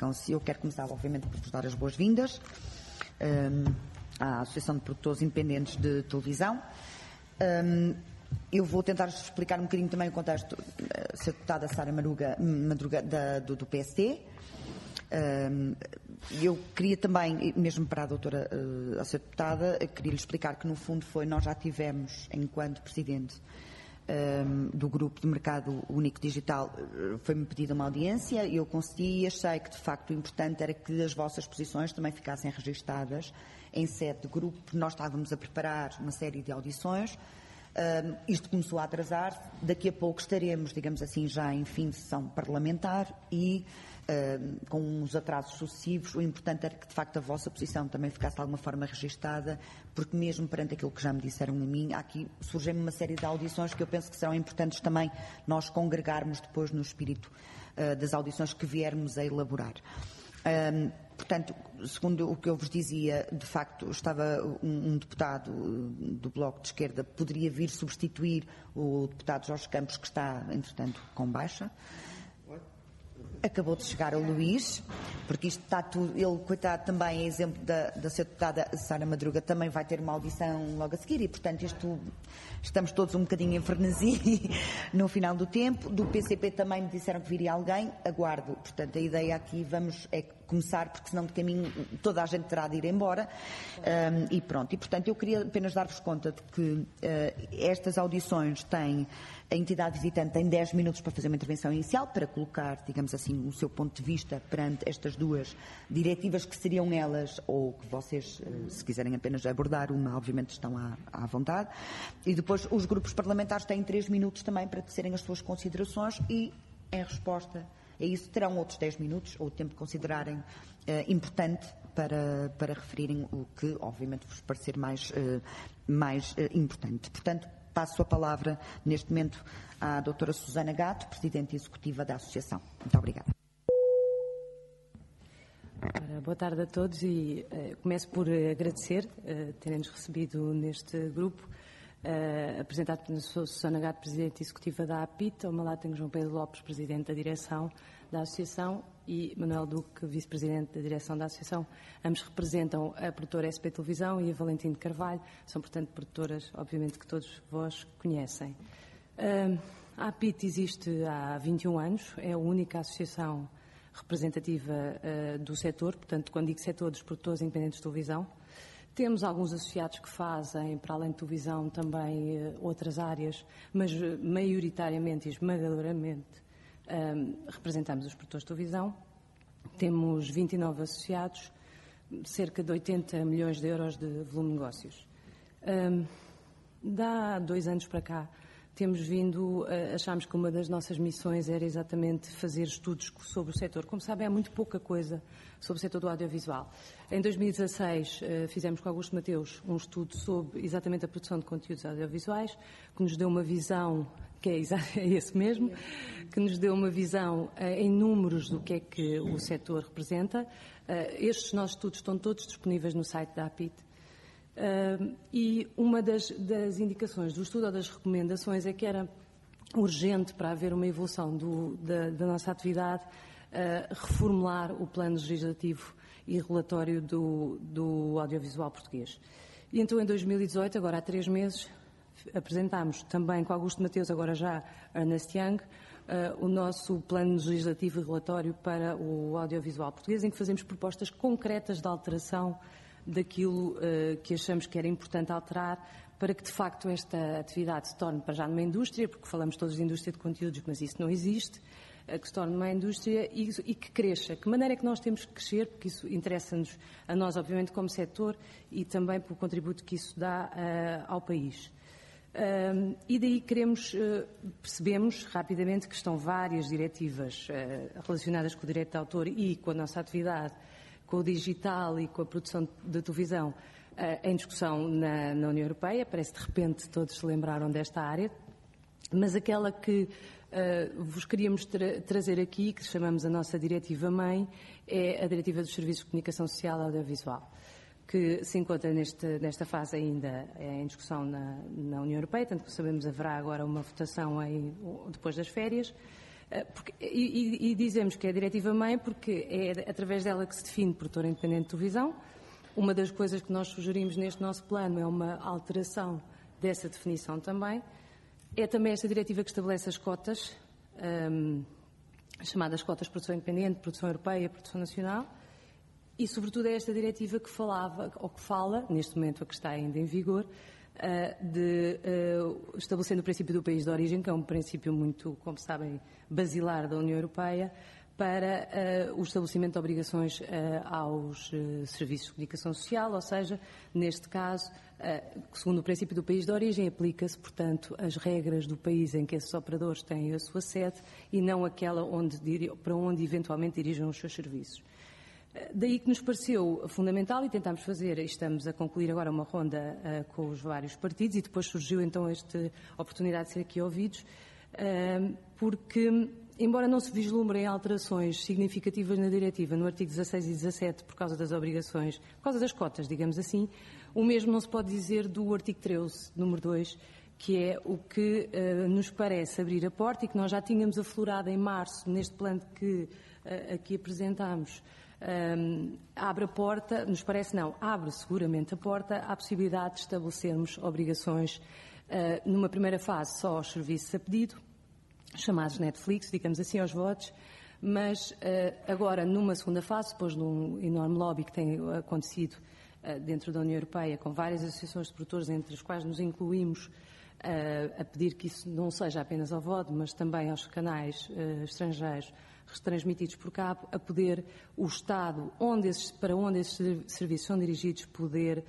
verificam-se. Eu quero começar, obviamente, por vos dar as boas-vindas à Associação de Produtores Independentes de Televisão. Eu vou tentar explicar um bocadinho também o contexto. A deputada Sara Madruga do PSD. Eu queria também, mesmo para a doutora, a ser deputada, queria-lhe explicar que no fundo nós já tivemos, enquanto Presidente do Grupo de Mercado Único Digital, foi-me pedida uma audiência e eu concedi e achei que de facto o importante era que as vossas posições também ficassem registadas em sede de grupo. Nós estávamos a preparar uma série de audições. Isto começou a atrasar, daqui a pouco estaremos, digamos assim, já em fim de sessão parlamentar e com uns atrasos sucessivos. O importante era que, de facto, a vossa posição também ficasse de alguma forma registada, porque mesmo perante aquilo que já me disseram a mim, aqui surgem uma série de audições que eu penso que serão importantes também nós congregarmos depois no espírito das audições que viermos a elaborar. Portanto, segundo o que eu vos dizia, de facto, estava um deputado do Bloco de Esquerda, poderia vir substituir o deputado Jorge Campos, que está, entretanto, com baixa. Acabou de chegar o Luís, porque isto está tudo. Ele, coitado, também é exemplo da sua deputada Sara Madruga, também vai ter uma audição logo a seguir e, portanto, estamos todos um bocadinho em frenesi no final do tempo. Do PCP também me disseram que viria alguém, aguardo. Portanto, a ideia aqui é começar, porque senão de caminho toda a gente terá de ir embora. E pronto. E, portanto, eu queria apenas dar-vos conta de que estas audições têm. A entidade visitante tem 10 minutos para fazer uma intervenção inicial, para colocar, digamos assim, o seu ponto de vista perante estas duas diretivas, que seriam elas, ou que vocês, se quiserem apenas abordar uma, obviamente estão à vontade. E depois os grupos parlamentares têm 3 minutos também para tecerem as suas considerações e, em resposta a isso, terão outros 10 minutos, ou o tempo que considerarem importante para referirem o que, obviamente, vos parecer mais importante. Portanto, passo a palavra, neste momento, à doutora Susana Gato, Presidente Executiva da Associação. Muito obrigada. Boa tarde a todos e começo por agradecer terem-nos recebido neste grupo. Apresentado pela Susana Gato, Presidente Executiva da APIT. Ao meu lado tenho João Pedro Lopes, Presidente da Direção da Associação, e Manuel Duque, Vice-Presidente da Direção da Associação. Ambos representam a produtora SP Televisão e a Valentim de Carvalho. São, portanto, produtoras, obviamente, que todos vós conhecem. A APIT existe há 21 anos, é a única associação representativa do setor, portanto, quando digo setor, dos produtores independentes de televisão. Temos alguns associados que fazem, para além de televisão, também outras áreas, mas maioritariamente e esmagadoramente representamos os produtores de televisão. Temos 29 associados, cerca de 80 milhões de euros de volume de negócios. Há 2 anos para cá, temos vindo, achámos que uma das nossas missões era exatamente fazer estudos sobre o setor. Como sabem, há muito pouca coisa sobre o setor do audiovisual. Em 2016, fizemos com Augusto Mateus um estudo sobre exatamente a produção de conteúdos audiovisuais, que nos deu uma visão, que é esse mesmo, que nos deu uma visão em números do que é que o setor representa. Estes nossos estudos estão todos disponíveis no site da APIT. E uma das indicações do estudo ou das recomendações é que era urgente, para haver uma evolução da nossa atividade, reformular o plano legislativo e relatório do audiovisual português. E então, em 2018, agora há 3 meses, apresentámos também com Augusto Mateus, agora já Ernest Young, o nosso plano legislativo e relatório para o audiovisual português, em que fazemos propostas concretas de alteração daquilo que achamos que era importante alterar para que, de facto, esta atividade se torne, para já, numa indústria, porque falamos todos de indústria de conteúdos, mas isso não existe, que se torne uma indústria e que cresça. Que maneira é que nós temos que crescer, porque isso interessa-nos a nós, obviamente, como setor, e também pelo contributo que isso dá ao país. E daí percebemos rapidamente que estão várias diretivas relacionadas com o direito de autor e com a nossa atividade, com o digital e com a produção de televisão em discussão na União Europeia. Parece que de repente todos se lembraram desta área, mas aquela que vos queríamos trazer aqui, que chamamos a nossa diretiva-mãe, é a Diretiva dos Serviços de Comunicação Social Audiovisual, que se encontra nesta fase ainda em discussão na União Europeia. Tanto que sabemos, haverá agora uma votação depois das férias. E dizemos que é a diretiva-mãe porque é através dela que se define produtor independente de televisão. Uma das coisas que nós sugerimos neste nosso plano é uma alteração dessa definição também. É também esta diretiva que estabelece as cotas, chamadas cotas de produção independente, produção europeia, produção nacional. E, sobretudo, é esta diretiva que falava, ou que fala, neste momento a que está ainda em vigor, estabelecendo o princípio do país de origem, que é um princípio muito, como sabem, basilar da União Europeia, para o estabelecimento de obrigações aos serviços de comunicação social, ou seja, neste caso, segundo o princípio do país de origem, aplica-se, portanto, as regras do país em que esses operadores têm a sua sede e não aquela para onde eventualmente dirijam os seus serviços. Daí que nos pareceu fundamental e tentámos fazer, e estamos a concluir agora uma ronda com os vários partidos e depois surgiu então esta oportunidade de ser aqui ouvidos, porque, embora não se vislumbrem alterações significativas na diretiva, no artigo 16 e 17, por causa das obrigações, por causa das cotas, digamos assim, o mesmo não se pode dizer do artigo 13, número 2, que é o que nos parece abrir a porta e que nós já tínhamos aflorado em março, neste plano que aqui apresentámos. Abre a porta, nos parece não, abre seguramente a porta à possibilidade de estabelecermos obrigações numa primeira fase só aos serviços a pedido, chamados Netflix, digamos assim, aos votos, mas agora numa segunda fase, depois de um enorme lobby que tem acontecido dentro da União Europeia, com várias associações de produtores, entre as quais nos incluímos, a pedir que isso não seja apenas ao VOD, mas também aos canais estrangeiros retransmitidos por cabo, a poder o Estado, para onde esses serviços são dirigidos, poder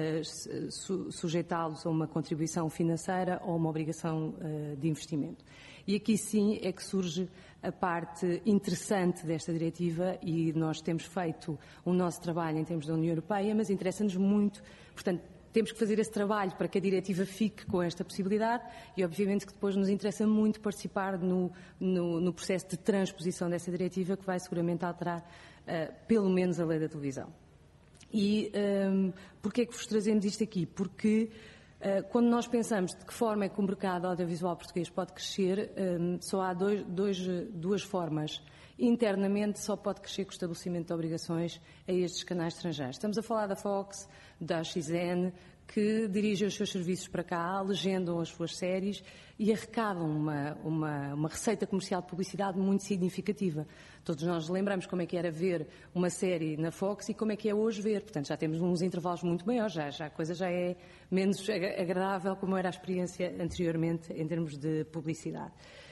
sujeitá-los a uma contribuição financeira ou uma obrigação de investimento. E aqui sim é que surge a parte interessante desta diretiva e nós temos feito o nosso trabalho em termos da União Europeia, mas interessa-nos muito, portanto, temos que fazer esse trabalho para que a diretiva fique com esta possibilidade e, obviamente, que depois nos interessa muito participar no processo de transposição dessa diretiva, que vai seguramente alterar, pelo menos, a lei da televisão. E porquê é que vos trazemos isto aqui? Porque quando nós pensamos de que forma é que o mercado audiovisual português pode crescer, só há duas formas. Internamente só pode crescer com o estabelecimento de obrigações a estes canais estrangeiros. Estamos a falar da Fox, da XN, que dirigem os seus serviços para cá, legendam as suas séries e arrecadam uma receita comercial de publicidade muito significativa. Todos nós lembramos como é que era ver uma série na Fox e como é que é hoje ver. Portanto, já temos uns intervalos muito maiores, já a coisa já é menos agradável como era a experiência anteriormente em termos de publicidade.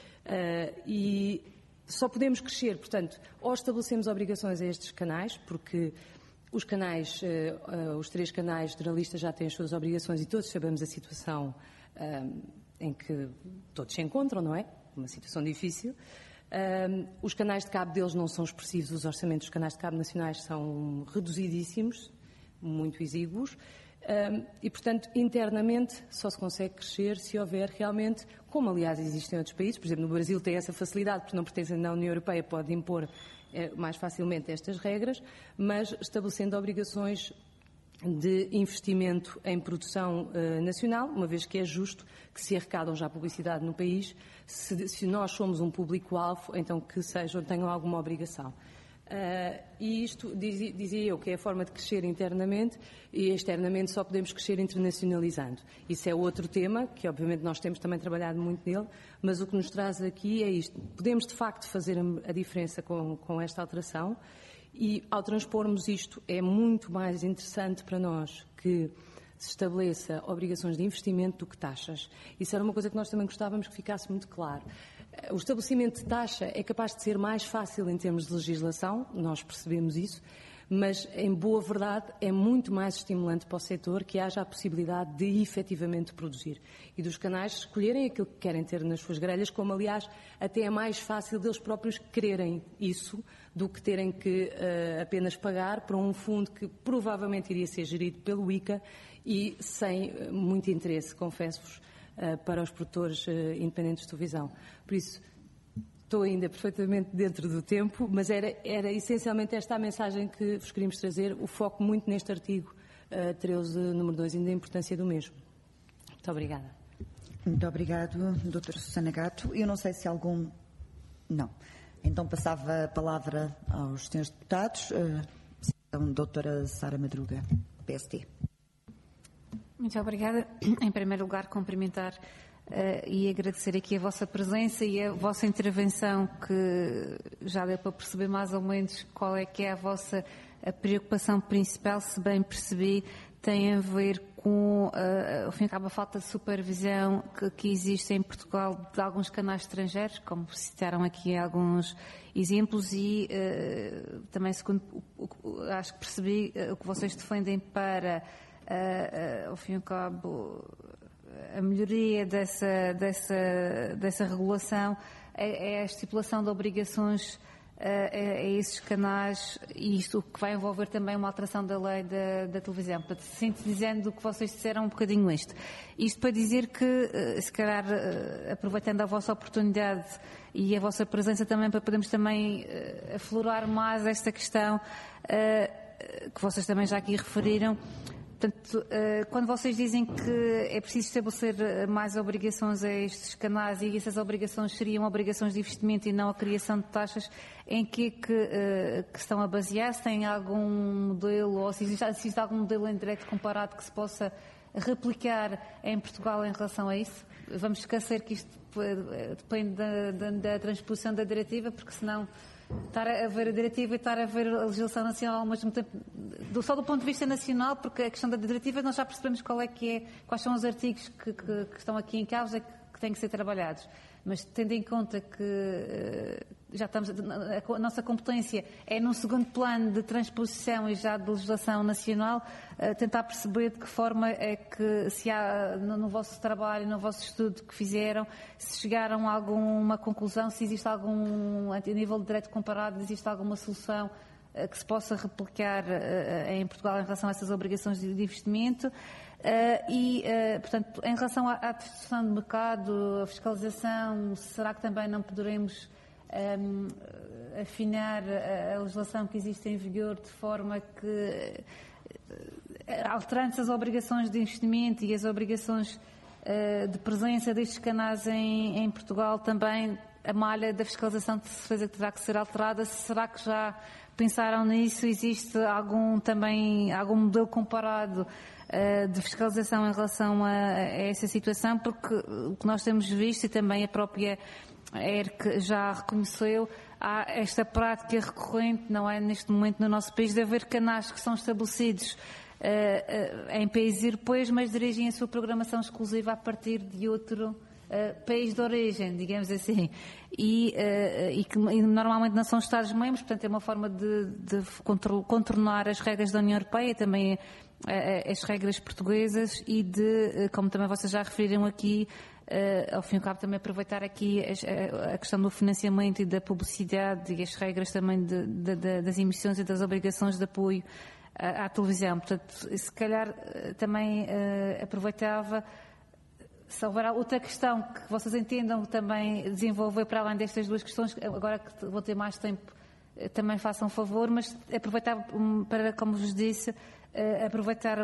E só podemos crescer, portanto, ou estabelecemos obrigações a estes canais, porque os canais, os 3 canais jornalistas já têm as suas obrigações e todos sabemos a situação em que todos se encontram, não é? Uma situação difícil. Os canais de cabo deles não são expressivos, os orçamentos dos canais de cabo nacionais são reduzidíssimos, muito exíguos. E, portanto, internamente só se consegue crescer se houver realmente, como aliás existem em outros países, por exemplo, no Brasil tem essa facilidade, porque não pertencem à União Europeia, pode impor mais facilmente estas regras, mas estabelecendo obrigações de investimento em produção nacional, uma vez que é justo que se arrecadam já publicidade no país, se nós somos um público-alvo, então que tenham alguma obrigação. E isto, dizia eu, que é a forma de crescer internamente e externamente só podemos crescer internacionalizando. Isso é outro tema, que obviamente nós temos também trabalhado muito nele, mas o que nos traz aqui é isto. Podemos de facto fazer a diferença com esta alteração e ao transpormos isto é muito mais interessante para nós que se estabeleça obrigações de investimento do que taxas. Isso era uma coisa que nós também gostávamos que ficasse muito claro. O estabelecimento de taxa é capaz de ser mais fácil em termos de legislação, nós percebemos isso, mas, em boa verdade, é muito mais estimulante para o setor que haja a possibilidade de efetivamente produzir e dos canais escolherem aquilo que querem ter nas suas grelhas, como, aliás, até é mais fácil deles próprios quererem isso do que terem que apenas pagar para um fundo que provavelmente iria ser gerido pelo ICA e sem muito interesse, confesso-vos, para os produtores independentes de televisão. Por isso, estou ainda perfeitamente dentro do tempo, mas era essencialmente esta a mensagem que vos queríamos trazer, o foco muito neste artigo 13, número 2, e da importância do mesmo. Muito obrigada. Muito obrigado, Dra. Susana Gato. Eu não sei se algum Não. Então passava a palavra aos senhores deputados. Então, doutora Sara Madruga, PST. Muito obrigada. Em primeiro lugar, cumprimentar e agradecer aqui a vossa presença e a vossa intervenção, que já deu para perceber mais ou menos qual é que é a vossa preocupação principal, se bem percebi, tem a ver com, ao fim e ao cabo, a falta de supervisão que existe em Portugal de alguns canais estrangeiros, como citaram aqui alguns exemplos, e também, segundo acho que percebi, o que vocês defendem para, ao fim e ao cabo, a melhoria dessa regulação é a estipulação de obrigações a esses canais, e isto que vai envolver também uma alteração da lei da televisão. Portanto, sintetizando o que vocês disseram um bocadinho isto para dizer que, se calhar, aproveitando a vossa oportunidade e a vossa presença também, para podermos também aflorar mais esta questão que vocês também já aqui referiram. Portanto, quando vocês dizem que é preciso estabelecer mais obrigações a estes canais, e essas obrigações seriam obrigações de investimento e não a criação de taxas, em que estão a basear-se? Tem algum modelo, ou se existe algum modelo em direito comparado que se possa replicar em Portugal em relação a isso? Vamos esquecer que isto depende da transposição da diretiva, porque senão estar a ver a diretiva e estar a ver a legislação nacional ao mesmo tempo, só do ponto de vista nacional, porque a questão da diretiva nós já percebemos quais são os artigos que estão aqui em causa que têm que ser trabalhados. Mas tendo em conta que já estamos, a nossa competência é num segundo plano de transposição e já de legislação nacional, tentar perceber de que forma é que, se há no vosso trabalho, no vosso estudo que fizeram, se chegaram a alguma conclusão, se existe algum, a nível de direito comparado, existe alguma solução que se possa replicar em Portugal em relação a essas obrigações de investimento. Portanto, em relação à distorção de mercado, a fiscalização, será que também não poderemos afinar a legislação que existe em vigor de forma que, alterando-se as obrigações de investimento e as obrigações de presença destes canais em Portugal, também a malha da fiscalização de certeza que terá que ser alterada? Será que já pensaram nisso? Existe algum modelo comparado de fiscalização em relação a essa situação? Porque o que nós temos visto, e também a própria ERC já reconheceu, há esta prática recorrente, não é, neste momento no nosso país, de haver canais que são estabelecidos em países europeus, mas dirigem a sua programação exclusiva a partir de outro país de origem, digamos assim, e normalmente não são Estados-membros, portanto é uma forma de contornar as regras da União Europeia, também as regras portuguesas, e de, como também vocês já referiram aqui, ao fim e ao cabo também aproveitar aqui a questão do financiamento e da publicidade e as regras também das emissões e das obrigações de apoio à televisão. Portanto, se calhar também aproveitava, se houver outra questão que vocês entendam também desenvolver para além destas duas questões, agora que vou ter mais tempo, também façam favor, mas aproveitava para, como vos disse, aproveitar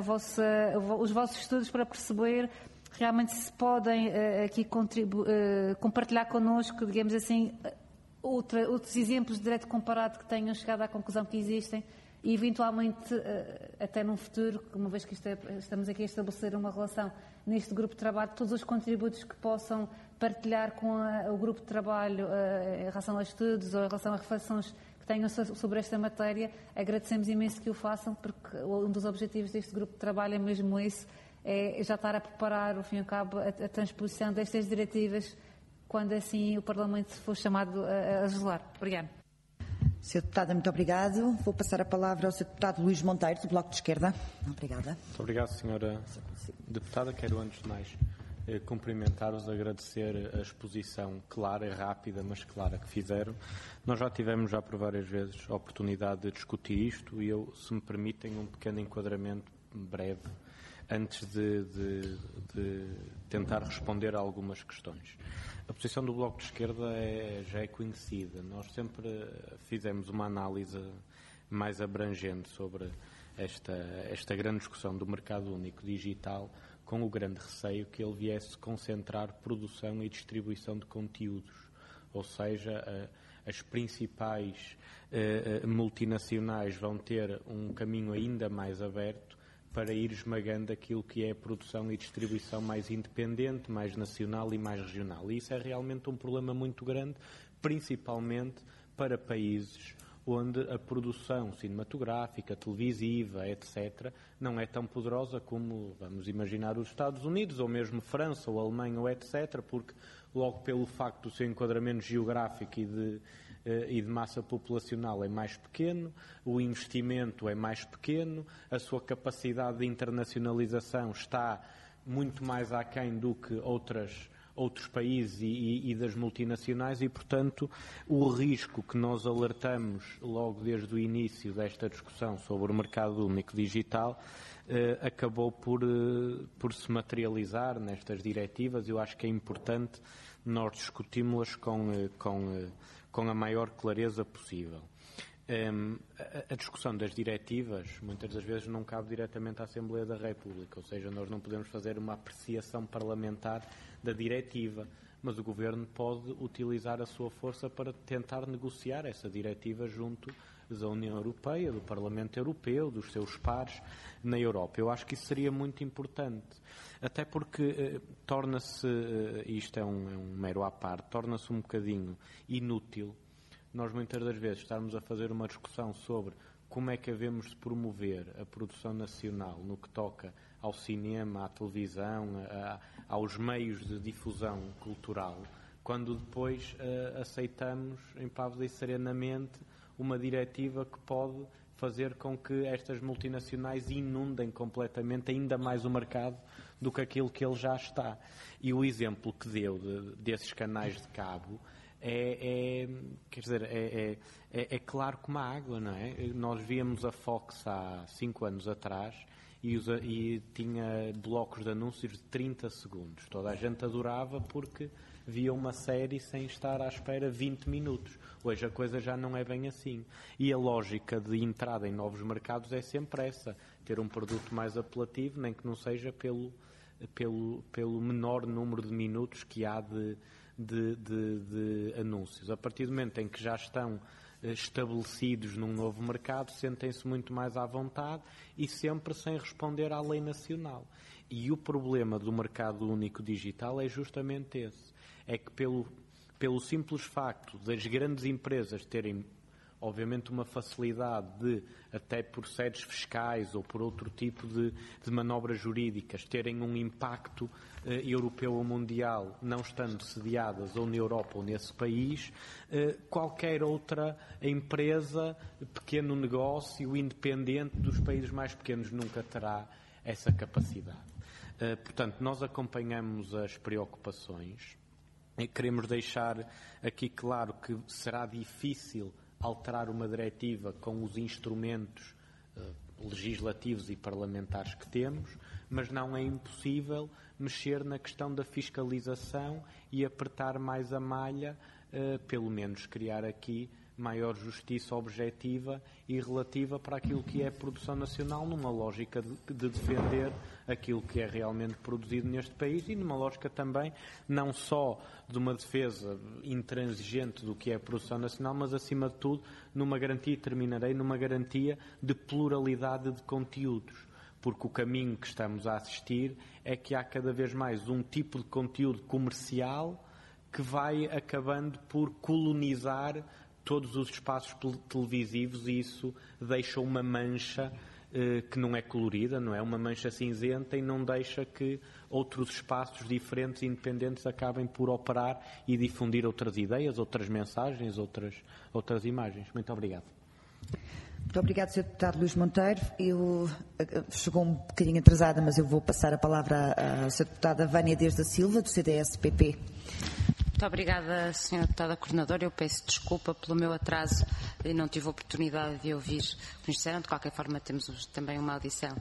os vossos estudos para perceber realmente se podem aqui compartilhar connosco, digamos assim, outros exemplos de direito comparado que tenham chegado à conclusão que existem, e eventualmente, até num futuro, uma vez que estamos aqui a estabelecer uma relação neste grupo de trabalho, todos os contributos que possam partilhar com o grupo de trabalho em relação a estudos ou em relação a reflexões que tenham sobre esta matéria, agradecemos imenso que o façam, porque um dos objetivos deste grupo de trabalho é mesmo esse, é já estar a preparar, ao fim e ao cabo, a transposição destas diretivas, quando assim o Parlamento for chamado a legislar. Obrigada. Sr. Deputada, muito obrigado. Vou passar a palavra ao Sr. Deputado Luís Monteiro, do Bloco de Esquerda. Obrigada. Muito obrigado, Sra. Deputada. Quero, antes de mais, cumprimentar-vos, agradecer a exposição clara e rápida, mas clara, que fizeram. Nós já tivemos por várias vezes a oportunidade de discutir isto, e eu, se me permitem, um pequeno enquadramento breve, antes de tentar responder a algumas questões. A posição do Bloco de Esquerda já é conhecida. Nós sempre fizemos uma análise mais abrangente sobre esta grande discussão do mercado único digital, com o grande receio que ele viesse concentrar produção e distribuição de conteúdos ou seja, as principais multinacionais vão ter um caminho ainda mais aberto para ir esmagando aquilo que é a produção e distribuição mais independente, mais nacional e mais regional. E isso é realmente um problema muito grande, principalmente para países onde a produção cinematográfica, televisiva, etc., não é tão poderosa como, vamos imaginar, os Estados Unidos, ou mesmo França, ou Alemanha, ou etc., porque logo pelo facto do seu enquadramento geográfico e de massa populacional é mais pequeno, o investimento é mais pequeno, a sua capacidade de internacionalização está muito mais aquém do que outros países e das multinacionais e, portanto, o risco que nós alertamos logo desde o início desta discussão sobre o mercado único digital acabou por se materializar nestas diretivas. Eu acho que é importante nós discutirmos-las com a maior clareza possível. A discussão das diretivas, muitas das vezes, não cabe diretamente à Assembleia da República, ou seja, nós não podemos fazer uma apreciação parlamentar da diretiva, mas o Governo pode utilizar a sua força para tentar negociar essa diretiva junto da União Europeia, do Parlamento Europeu, dos seus pares na Europa. Eu acho que isso seria muito importante, até porque torna-se, isto é um mero à parte, torna-se um bocadinho inútil nós muitas das vezes estarmos a fazer uma discussão sobre como é que havemos de promover a produção nacional no que toca ao cinema, à televisão, aos meios de difusão cultural, quando depois aceitamos impávida e serenamente uma diretiva que pode fazer com que estas multinacionais inundem completamente ainda mais o mercado do que aquilo que ele já está. E o exemplo que deu desses canais de cabo é claro como a água, não é? Nós víamos a Fox há 5 anos atrás e tinha blocos de anúncios de 30 segundos. Toda a gente adorava porque via uma série sem estar à espera 20 minutos. Hoje a coisa já não é bem assim. E a lógica de entrada em novos mercados é sempre essa, ter um produto mais apelativo, nem que não seja pelo menor número de minutos que há de anúncios. A partir do momento em que já estão estabelecidos num novo mercado, sentem-se muito mais à vontade e sempre sem responder à lei nacional. E o problema do mercado único digital é justamente esse. É que pelo simples facto das grandes empresas terem, obviamente, uma facilidade de, até por sedes fiscais ou por outro tipo de manobras jurídicas, terem um impacto europeu ou mundial, não estando sediadas ou na Europa ou nesse país, qualquer outra empresa, pequeno negócio, independente dos países mais pequenos, nunca terá essa capacidade. Portanto, nós acompanhamos as preocupações e queremos deixar aqui claro que será difícil alterar uma diretiva com os instrumentos legislativos e parlamentares que temos, mas não é impossível mexer na questão da fiscalização e apertar mais a malha, pelo menos criar aqui maior justiça objetiva e relativa para aquilo que é a produção nacional, numa lógica de defender aquilo que é realmente produzido neste país e numa lógica também não só de uma defesa intransigente do que é a produção nacional, mas acima de tudo numa garantia, e terminarei, numa garantia de pluralidade de conteúdos. Porque o caminho que estamos a assistir é que há cada vez mais um tipo de conteúdo comercial que vai acabando por colonizar todos os espaços televisivos e isso deixa uma mancha que não é colorida, não é? Uma mancha cinzenta e não deixa que outros espaços diferentes e independentes acabem por operar e difundir outras ideias, outras mensagens, outras imagens. Muito obrigado. Muito obrigado, Sr. Deputado Luís Monteiro. Chegou um bocadinho atrasada, mas eu vou passar a palavra à Sra. Deputada Vânia Dias da Silva, do CDS-PP. Muito obrigada, Sra. Deputada Coordenadora. Eu peço desculpa pelo meu atraso e não tive a oportunidade de ouvir o que nos disseram. De qualquer forma, temos também uma audiência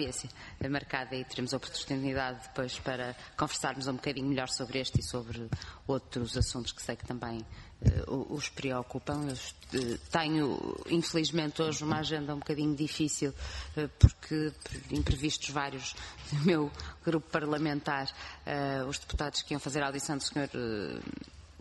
marcada e teremos a oportunidade depois para conversarmos um bocadinho melhor sobre este e sobre outros assuntos que sei que também os preocupam. Eu tenho, infelizmente, hoje uma agenda um bocadinho difícil, porque, por imprevistos vários do meu grupo parlamentar, os deputados que iam fazer a audição do Sr.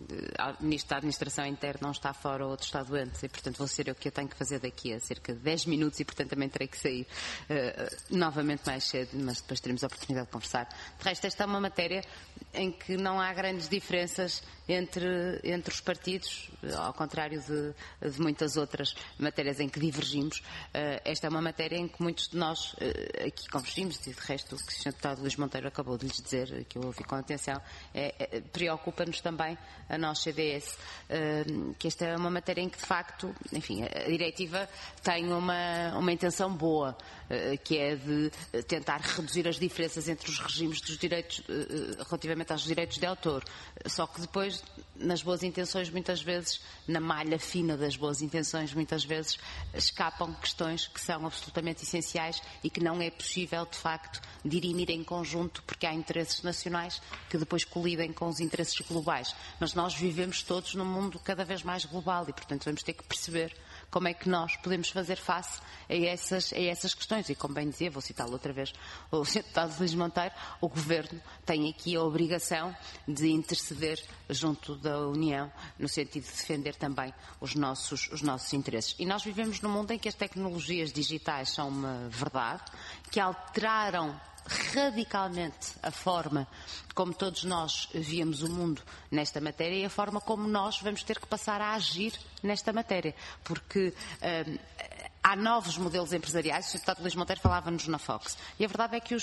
o Ministro da Administração Interna não está fora, o outro está doente, e portanto vou ser eu que eu tenho que fazer daqui a cerca de 10 minutos e portanto também terei que sair novamente mais cedo, mas depois teremos a oportunidade de conversar. De resto, esta é uma matéria em que não há grandes diferenças entre os partidos, ao contrário de muitas outras matérias em que divergimos. Esta é uma matéria em que muitos de nós aqui convergimos, e de resto o que o Sr. Deputado Luís Monteiro acabou de lhes dizer, que eu ouvi com atenção, preocupa-nos também a nós CDS, que esta é uma matéria em que de facto, enfim, a diretiva tem uma intenção boa, que é de tentar reduzir as diferenças entre os regimes dos direitos relativamente aos direitos de autor, só que depois nas boas intenções muitas vezes, na malha fina das boas intenções muitas vezes escapam questões que são absolutamente essenciais e que não é possível de facto dirimir em conjunto porque há interesses nacionais que depois colidem com os interesses globais, mas nós vivemos todos num mundo cada vez mais global e portanto vamos ter que perceber como é que nós podemos fazer face a essas questões. E como bem dizia, vou citá-lo outra vez, o Sr. Deputado Luís Monteiro, o Governo tem aqui a obrigação de interceder junto da União, no sentido de defender também os nossos interesses. E nós vivemos num mundo em que as tecnologias digitais são uma verdade, que alteraram radicalmente a forma como todos nós víamos o mundo nesta matéria e a forma como nós vamos ter que passar a agir nesta matéria, porque há novos modelos empresariais. O Sr. Deputado Luís Monteiro falava-nos na Fox e a verdade é que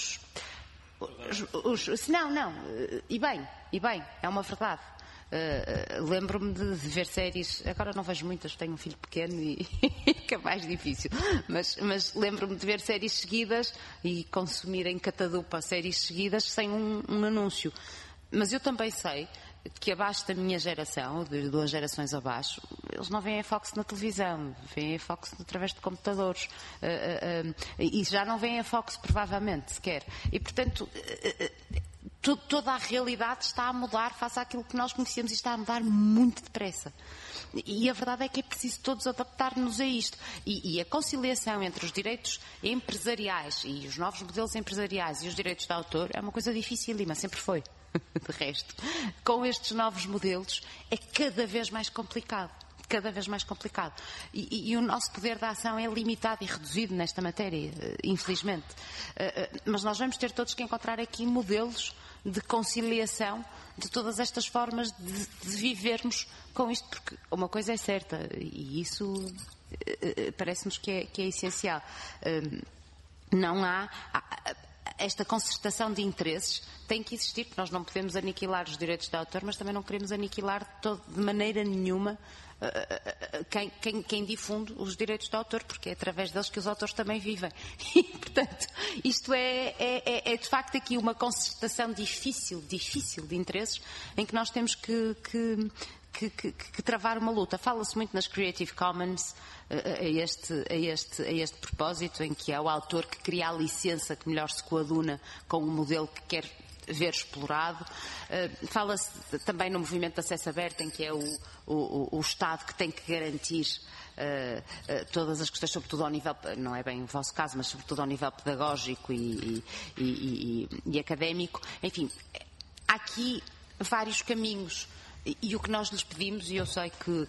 e bem, é uma verdade. Lembro-me de ver séries, agora não vejo muitas, tenho um filho pequeno e que é mais difícil, mas lembro-me de ver séries seguidas e consumir em catadupa séries seguidas sem um anúncio. Mas eu também sei que abaixo da minha geração, de 2 gerações abaixo, eles não veem a Fox na televisão, veem a Fox através de computadores e já não veem a Fox provavelmente sequer. E portanto toda a realidade está a mudar face àquilo que nós conhecemos e está a mudar muito depressa. E a verdade é que é preciso todos adaptar-nos a isto. E a conciliação entre os direitos empresariais e os novos modelos empresariais e os direitos de autor é uma coisa dificílima, sempre foi. De resto, com estes novos modelos é cada vez mais complicado. Cada vez mais complicado. E o nosso poder de ação é limitado e reduzido nesta matéria, infelizmente. Mas nós vamos ter todos que encontrar aqui modelos de conciliação de todas estas formas de vivermos com isto, porque uma coisa é certa, e isso parece-nos que é essencial. Não há esta concertação de interesses tem que existir, porque nós não podemos aniquilar os direitos de autor, mas também não queremos aniquilar de maneira nenhuma quem difunde os direitos de autor, porque é através deles que os autores também vivem. E, portanto, isto é de facto aqui uma concertação difícil de interesses, em que nós temos que travar uma luta. Fala-se muito nas Creative Commons a este propósito, em que é o autor que cria a licença que melhor se coaduna com o modelo que quer ver explorado. Fala-se também no movimento de acesso aberto, em que é o Estado que tem que garantir todas as questões, sobretudo ao nível, não é bem o vosso caso, mas sobretudo ao nível pedagógico e académico. Enfim, há aqui vários caminhos e o que nós lhes pedimos, e eu sei que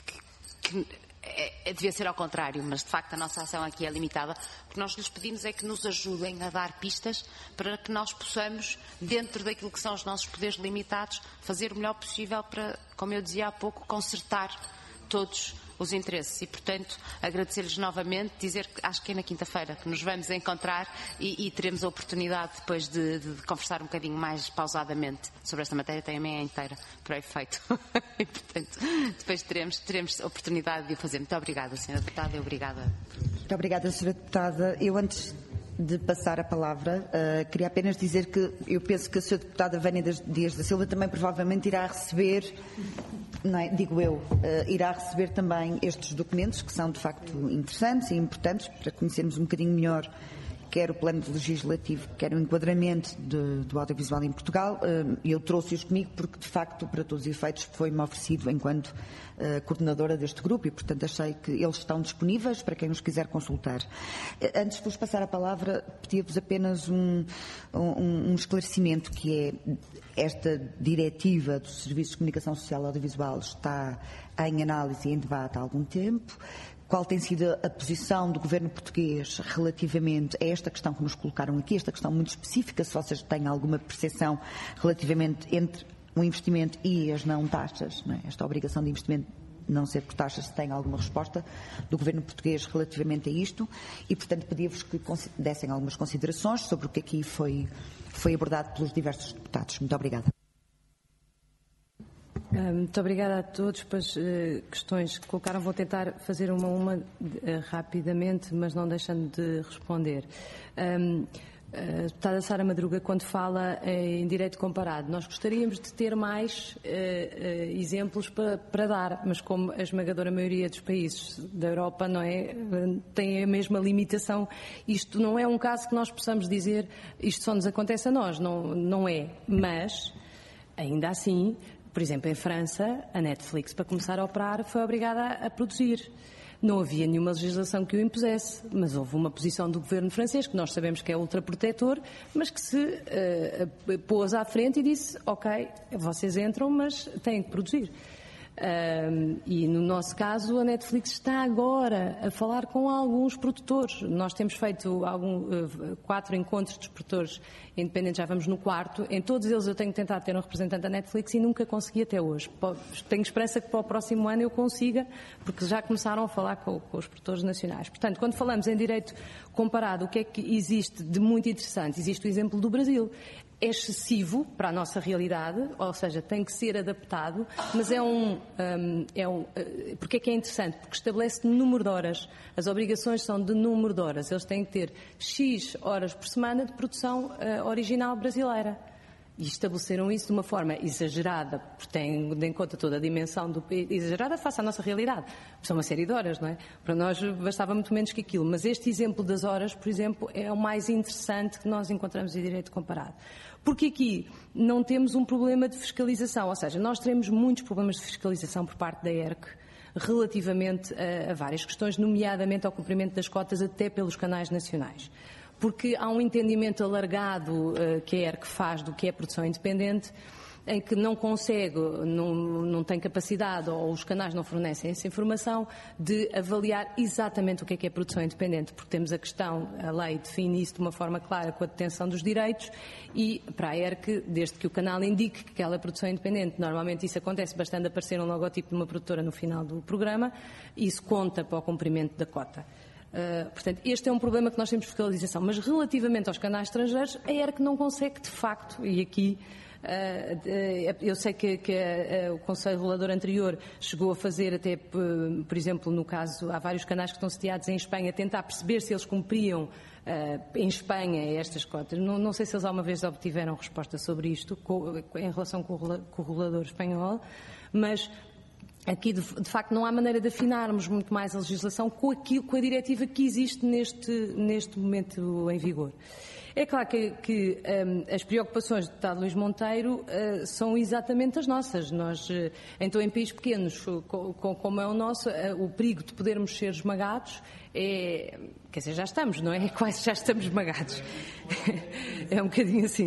devia ser ao contrário, mas de facto a nossa ação aqui é limitada. O que nós lhes pedimos é que nos ajudem a dar pistas para que nós possamos, dentro daquilo que são os nossos poderes limitados, fazer o melhor possível para, como eu dizia há pouco, consertar todos os interesses. E, portanto, agradecer-lhes novamente, dizer que acho que é na quinta-feira que nos vamos encontrar e teremos a oportunidade depois de conversar um bocadinho mais pausadamente sobre esta matéria. Tem a manhã inteira para o efeito. E, portanto, depois teremos a oportunidade de o fazer. Muito obrigada, Sra. Deputada, e obrigada. Muito obrigada, Sra. Deputada. Eu, antes de passar a palavra, queria apenas dizer que eu penso que a Sra. Deputada Vânia Dias da Silva também provavelmente irá receber, não é, digo eu, irá receber também estes documentos que são de facto interessantes e importantes para conhecermos um bocadinho melhor quer o plano legislativo, quer o enquadramento do audiovisual em Portugal. Eu trouxe-os comigo porque, de facto, para todos os efeitos, foi-me oferecido enquanto coordenadora deste grupo e, portanto, achei que eles estão disponíveis para quem os quiser consultar. Antes de vos passar a palavra, pedia-vos apenas um esclarecimento, que é esta diretiva dos Serviços de Comunicação Social Audiovisual está em análise e em debate há algum tempo. Qual tem sido a posição do Governo português relativamente a esta questão que nos colocaram aqui, esta questão muito específica, se vocês têm alguma percepção relativamente entre o investimento e as não taxas, não é? Esta obrigação de investimento não ser por taxas, se tem alguma resposta do Governo português relativamente a isto e, portanto, pedia-vos que dessem algumas considerações sobre o que aqui foi abordado pelos diversos deputados. Muito obrigada. Muito obrigada a todos pelas questões que colocaram. Vou tentar fazer uma rapidamente, mas não deixando de responder. A deputada Sara Madruga, quando fala em direito comparado, nós gostaríamos de ter mais exemplos para dar, mas como a esmagadora maioria dos países da Europa não é, tem a mesma limitação, isto não é um caso que nós possamos dizer isto só nos acontece a nós, não é, mas ainda assim, por exemplo, em França, a Netflix, para começar a operar, foi obrigada a produzir. Não havia nenhuma legislação que o impusesse, mas houve uma posição do governo francês, que nós sabemos que é ultraprotetor, mas que se pôs à frente e disse, ok, vocês entram, mas têm que produzir. E no nosso caso a Netflix está agora a falar com alguns produtores. Nós temos feito 4 encontros de produtores independentes, já vamos no 4. Em todos eles eu tenho tentado ter um representante da Netflix e nunca consegui até hoje. Tenho esperança que para o próximo ano eu consiga, porque já começaram a falar com os produtores nacionais. Portanto, quando falamos em direito comparado, o que é que existe de muito interessante? Existe o exemplo do Brasil. É excessivo para a nossa realidade, ou seja, tem que ser adaptado, mas porque é que é interessante? Porque estabelece número de horas. As obrigações são de número de horas. Eles têm que ter X horas por semana de produção original brasileira. E estabeleceram isso de uma forma exagerada, porque têm em conta toda a dimensão exagerada face à nossa realidade. São uma série de horas, não é? Para nós bastava muito menos que aquilo. Mas este exemplo das horas, por exemplo, é o mais interessante que nós encontramos em direito comparado. Porque aqui não temos um problema de fiscalização, ou seja, nós teremos muitos problemas de fiscalização por parte da ERC relativamente a várias questões, nomeadamente ao cumprimento das cotas até pelos canais nacionais. Porque há um entendimento alargado que a ERC faz do que é produção independente, em que não consegue, não tem capacidade ou os canais não fornecem essa informação de avaliar exatamente o que é produção independente, porque temos a lei define isso de uma forma clara com a detenção dos direitos e para a ERC, desde que o canal indique que aquela é produção independente, normalmente isso acontece bastante aparecer um logotipo de uma produtora no final do programa, isso conta para o cumprimento da cota. Portanto, este é um problema que nós temos de fiscalização, mas relativamente aos canais estrangeiros, a ERC não consegue de facto, e aqui eu sei que o Conselho Regulador anterior chegou a fazer até, por exemplo, no caso, há vários canais que estão sediados em Espanha, tentar perceber se eles cumpriam em Espanha estas cotas. Não sei se eles alguma vez obtiveram resposta sobre isto em relação com o regulador espanhol, mas aqui, de facto, não há maneira de afinarmos muito mais a legislação com a diretiva que existe neste momento em vigor. É claro que as preocupações do deputado Luís Monteiro são exatamente as nossas. Nós, então, em países pequenos, como é o nosso, o perigo de podermos ser esmagados quer dizer, já estamos, não é? Quase já estamos esmagados. É um bocadinho assim,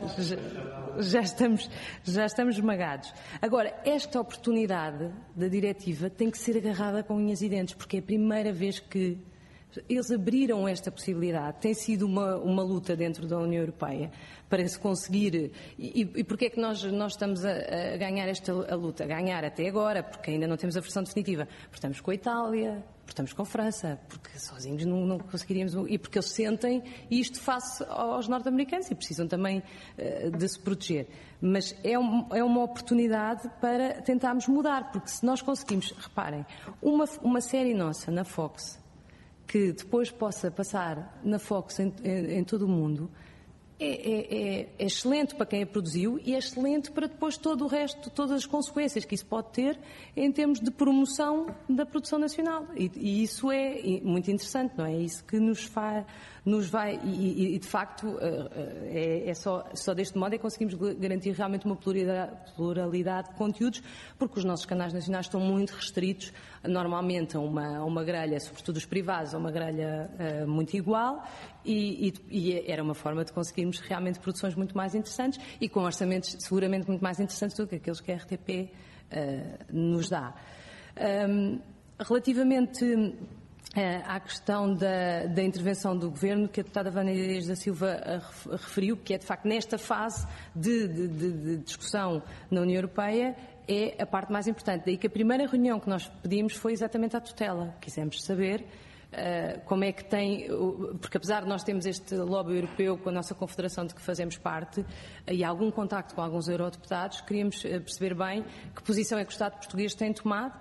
já estamos esmagados. Agora, esta oportunidade da diretiva tem que ser agarrada com unhas e dentes, porque é a primeira vez que eles abriram esta possibilidade. Tem sido uma luta dentro da União Europeia para se conseguir. E porquê é que nós estamos a ganhar a luta? A ganhar até agora, porque ainda não temos a versão definitiva. Porque estamos com a Itália, porque estamos com a França, porque sozinhos não conseguiríamos. E porque eles sentem isto face aos norte-americanos e precisam também de se proteger. Mas é uma oportunidade para tentarmos mudar, porque se nós conseguimos, reparem, uma série nossa na Fox, que depois possa passar na Fox em todo o mundo, é excelente para quem a produziu e é excelente para depois todo o resto, todas as consequências que isso pode ter em termos de promoção da produção nacional. E isso é muito interessante, não é? É isso que nos vai e de facto, só deste modo é que conseguimos garantir realmente uma pluralidade de conteúdos, porque os nossos canais nacionais estão muito restritos, normalmente a uma grelha, sobretudo os privados, a uma grelha muito igual, e era uma forma de conseguirmos realmente produções muito mais interessantes e com orçamentos seguramente muito mais interessantes do que aqueles que a RTP nos dá. Relativamente à questão da intervenção do Governo, que a deputada Vânia Dias da Silva referiu, que é de facto nesta fase de discussão na União Europeia, é a parte mais importante. Daí que a primeira reunião que nós pedimos foi exatamente à tutela. Quisemos saber como é que tem, porque apesar de nós termos este lobby europeu com a nossa confederação de que fazemos parte e algum contacto com alguns eurodeputados, queríamos perceber bem que posição é que o Estado português tem tomado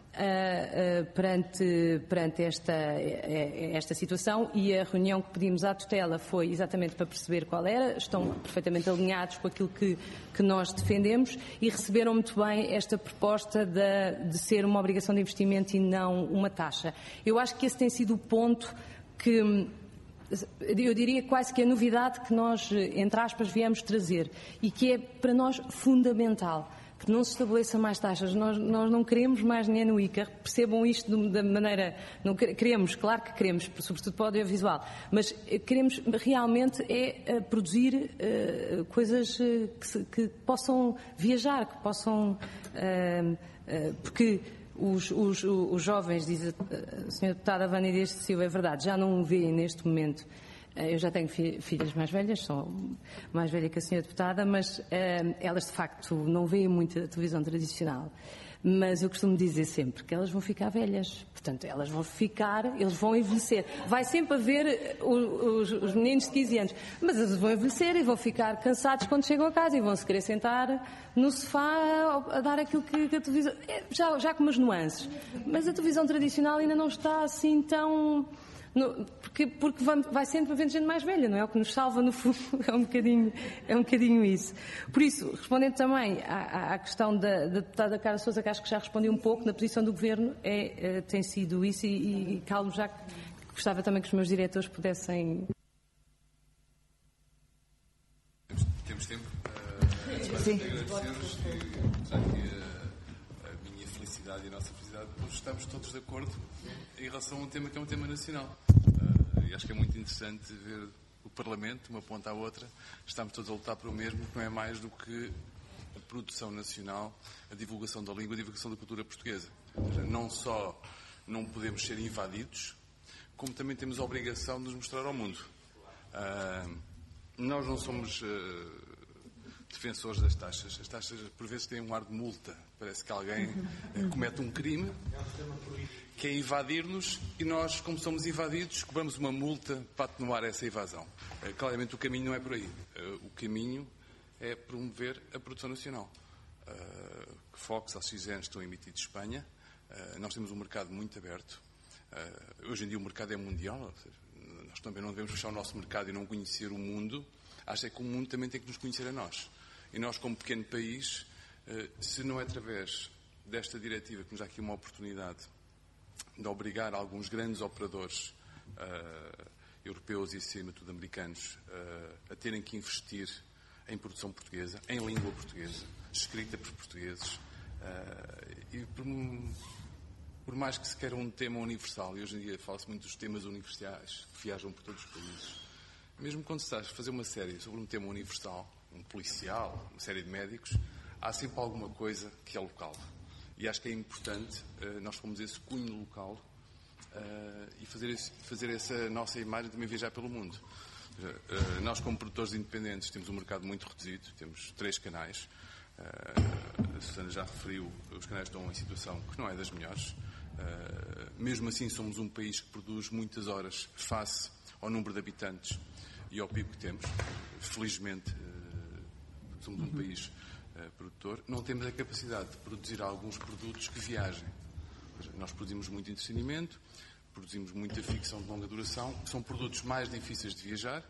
perante esta situação, e a reunião que pedimos à tutela foi exatamente para perceber qual era. Estão perfeitamente alinhados com aquilo que nós defendemos e receberam muito bem esta proposta de ser uma obrigação de investimento e não uma taxa. Eu acho que esse tem sido o ponto que eu diria quase que a novidade que nós, entre aspas, viemos trazer e que é para nós fundamental. Que não se estabeleça mais taxas. Nós não queremos mais dinheiro no ICA. Percebam isto da maneira... Não queremos, claro que queremos, sobretudo para o audiovisual, mas queremos realmente produzir coisas que possam viajar, que possam... porque os jovens, diz a Sra. Deputada Vânia Dias da Silva, é verdade, já não o veem neste momento. Eu já tenho filhas mais velhas, sou mais velha que a Sra. Deputada, mas elas de facto não veem muito a televisão tradicional. Mas eu costumo dizer sempre que elas vão ficar velhas. Portanto, eles vão envelhecer. Vai sempre haver os meninos de 15 anos, mas eles vão envelhecer e vão ficar cansados quando chegam a casa e vão se querer sentar no sofá a dar aquilo que a televisão... Já com umas nuances. Mas a televisão tradicional ainda não está assim tão... Porque vai sempre havendo gente mais velha, não é? O que nos salva, no fundo, é um bocadinho isso. Por isso, respondendo também à questão da deputada Carla Sousa, que acho que já respondi um pouco, na posição do Governo tem sido isso, e calmo já que gostava também que os meus diretores pudessem... Temos tempo. Sim. Agradecer-vos e a minha felicidade e a nossa felicidade por estarmos todos de acordo em relação a um tema que é um tema nacional. E acho que é muito interessante ver o Parlamento, uma ponta à outra, estamos todos a lutar para o mesmo, que não é mais do que a produção nacional, a divulgação da língua, a divulgação da cultura portuguesa. Ou seja, não só não podemos ser invadidos, como também temos a obrigação de nos mostrar ao mundo. Nós não somos defensores das taxas. As taxas, por vezes, têm um ar de multa. Parece que alguém comete um crime, que é invadir-nos, e nós, como somos invadidos, cobramos uma multa para atenuar essa invasão. Claramente o caminho não é por aí. O caminho é promover a produção nacional. Fox, Oxigênio estão emitidos em Espanha. Nós temos um mercado muito aberto. Hoje em dia o mercado é mundial. Ou seja, nós também não devemos fechar o nosso mercado e não conhecer o mundo. Acho que o mundo também tem que nos conhecer a nós. E nós, como pequeno país, se não é através desta diretiva que nos dá aqui uma oportunidade de obrigar alguns grandes operadores europeus e, acima de tudo, americanos a terem que investir em produção portuguesa, em língua portuguesa, escrita por portugueses, e por mais que se queira um tema universal, e hoje em dia fala-se muito dos temas universais que viajam por todos os países, mesmo quando se está a fazer uma série sobre um tema universal, um policial, uma série de médicos, há sempre alguma coisa que é local. E acho que é importante nós fomos esse cunho local e fazer essa nossa imagem também viajar pelo mundo. Nós, como produtores independentes, temos um mercado muito reduzido, temos 3 canais. A Susana já referiu, os canais estão em situação que não é das melhores. Mesmo assim, somos um país que produz muitas horas face ao número de habitantes e ao PIB que temos. Felizmente, somos um país produtor. Não temos a capacidade de produzir alguns produtos que viajem. Nós produzimos muito entretenimento, produzimos muita ficção de longa duração. São produtos mais difíceis de viajar,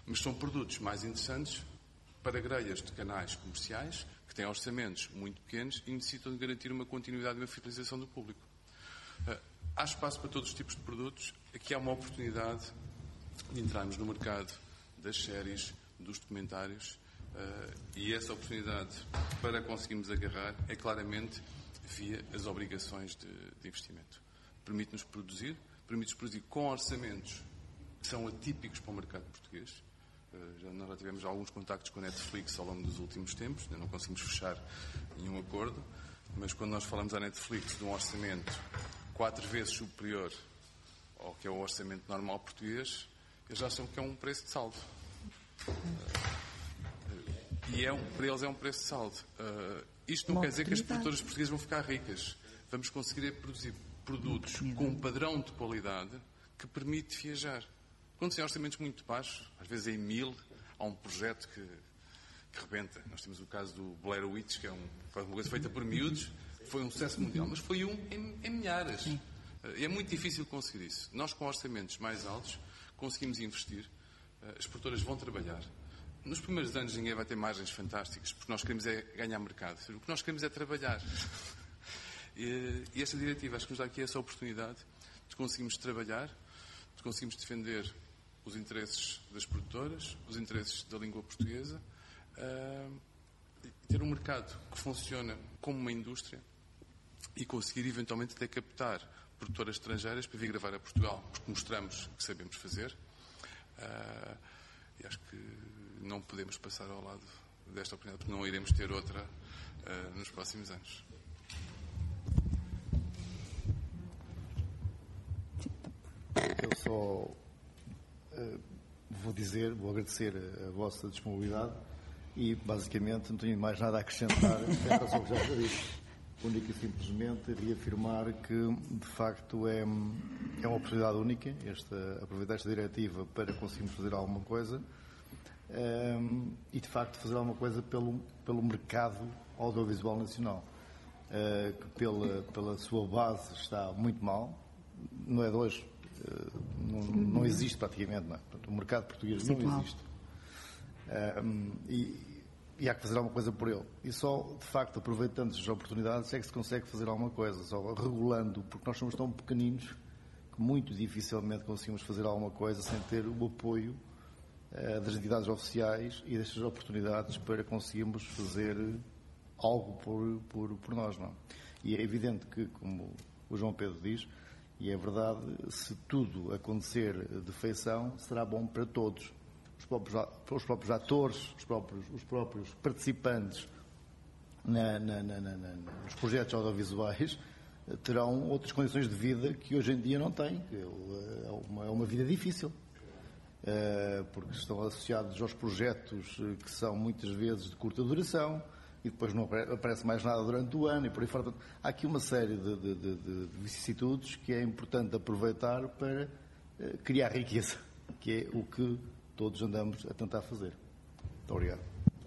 mas são produtos mais interessantes para grelhas de canais comerciais que têm orçamentos muito pequenos e necessitam de garantir uma continuidade e uma fidelização do público. Há espaço para todos os tipos de produtos. Aqui há uma oportunidade de entrarmos no mercado das séries, dos documentários, e essa oportunidade para conseguirmos agarrar é claramente via as obrigações de investimento. Permite-nos produzir com orçamentos que são atípicos para o mercado português. Nós já tivemos alguns contactos com a Netflix ao longo dos últimos tempos, ainda não conseguimos fechar nenhum acordo, mas quando nós falamos à Netflix de um orçamento 4 vezes superior ao que é o orçamento normal português, eles acham que é um preço de saldo. E para eles é um preço de saldo. Isto não quer dizer que as produtoras portuguesas vão ficar ricas. Vamos conseguir produzir produtos com um padrão de qualidade que permite viajar. Quando se tem orçamentos muito baixos, às vezes em 1000, há um projeto que rebenta. Nós temos o caso do Blair Witch, que foi uma coisa feita por miúdos, foi um sucesso mundial, mas foi em milhares. E é muito difícil conseguir isso. Nós, com orçamentos mais altos, conseguimos investir. As produtoras vão trabalhar. Nos primeiros anos ninguém vai ter margens fantásticas, porque nós queremos é ganhar mercado. O que nós queremos é trabalhar. E esta diretiva, acho que nos dá aqui essa oportunidade de conseguirmos trabalhar, de conseguirmos defender os interesses das produtoras, os interesses da língua portuguesa, ter um mercado que funciona como uma indústria e conseguir eventualmente até captar produtoras estrangeiras para vir gravar a Portugal, porque mostramos que sabemos fazer. E acho que não podemos passar ao lado desta oportunidade, porque não iremos ter outra nos próximos anos. Eu só vou agradecer a vossa disponibilidade e, basicamente, não tenho mais nada a acrescentar em relação ao que já disse. Única e simplesmente reafirmar que, de facto, é uma oportunidade única aproveitar esta diretiva para conseguirmos fazer alguma coisa e, de facto, fazer alguma coisa pelo mercado audiovisual nacional, que pela sua base está muito mal, não é de hoje. Não existe praticamente, não é? Portanto, o mercado português não existe. E há que fazer alguma coisa por ele. E só, de facto, aproveitando as oportunidades, é que se consegue fazer alguma coisa. Só regulando, porque nós somos tão pequeninos que muito dificilmente conseguimos fazer alguma coisa sem ter o apoio das entidades oficiais e destas oportunidades para conseguirmos fazer algo por nós, não é? E é evidente que, como o João Pedro diz, e é verdade, se tudo acontecer de feição, será bom para todos. Os próprios atores, os próprios participantes nos projetos audiovisuais terão outras condições de vida que hoje em dia não têm. É uma vida difícil, porque estão associados aos projetos que são muitas vezes de curta duração e depois não aparece mais nada durante o ano e por aí fora. Há aqui uma série de vicissitudes que é importante aproveitar para criar riqueza, que é o que todos andamos a tentar fazer. Muito obrigado.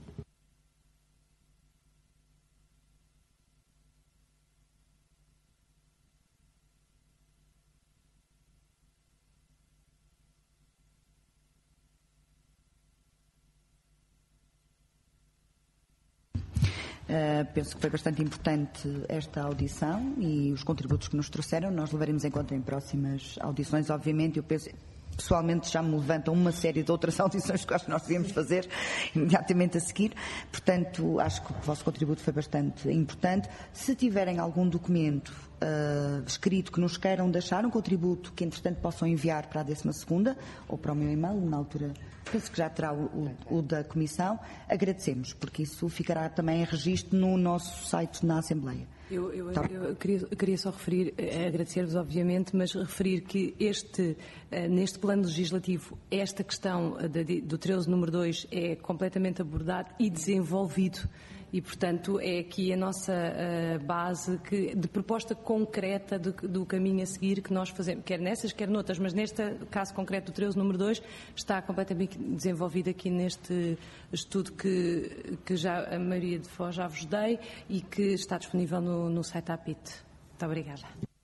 Penso que foi bastante importante esta audição e os contributos que nos trouxeram. Nós levaremos em conta em próximas audições, obviamente. Eu penso, pessoalmente, já me levantam uma série de outras audições que acho que nós devíamos fazer imediatamente a seguir. Portanto, acho que o vosso contributo foi bastante importante. Se tiverem algum documento escrito que nos queiram deixar, um contributo que, entretanto, possam enviar para a 12ª ou para o meu e-mail, na altura, penso que já terá o da Comissão, agradecemos, porque isso ficará também em registro no nosso site na Assembleia. Eu queria só referir, agradecer-vos obviamente, mas referir que neste plano legislativo, esta questão do 13 número 2 é completamente abordado e desenvolvido e, portanto, é aqui a nossa base de proposta concreta do caminho a seguir que nós fazemos, quer nessas, quer noutras, mas neste caso concreto do 13 número 2 está completamente desenvolvido aqui neste estudo que já a maioria de vós já vos dei e que está disponível no site APIT. Muito obrigada.